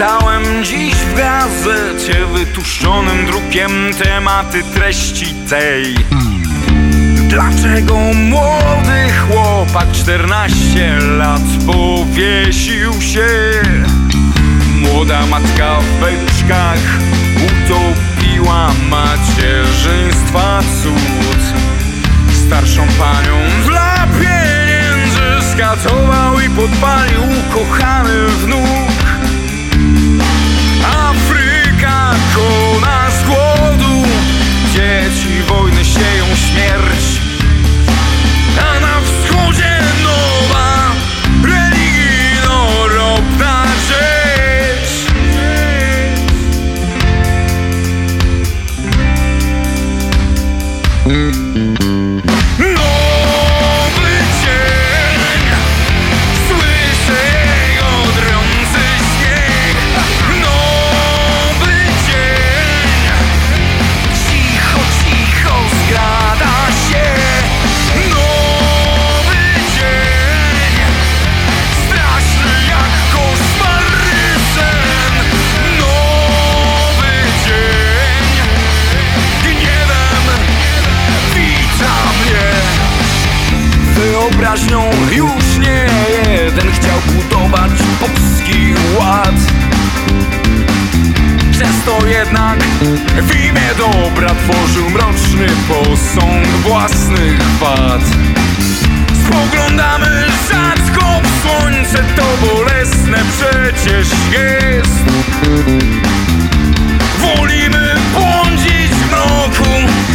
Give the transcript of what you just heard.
Czytałem dziś w gazecie wytłuszczonym drukiem tematy treści tej. Dlaczego młody chłopak 14 lat powiesił się? Młoda matka w beczkach utopiła macierzyństwa cud. Starszą panią dla pieniędzy skatował i podpalił ukochany wnuk. Afryka kona z głodu, dzieci wojny sieją śmierć, a na wschodzie nowa religijno-ropna rzecz. Nowy dzień, słyszę jego drący śmiech. Nowy dzień, cicho, cicho zgrada się. Nowy dzień, straszny jak koszmarny sen. Nowy dzień, gniewem wita mnie. Wyobraźnią już nie jeden chciał budować boski ład. Często jednak w imię dobra tworzył mroczny posąg własnych wad. Spoglądamy rzadko w słońce, to bolesne przecież jest. Wolimy błądzić w mroku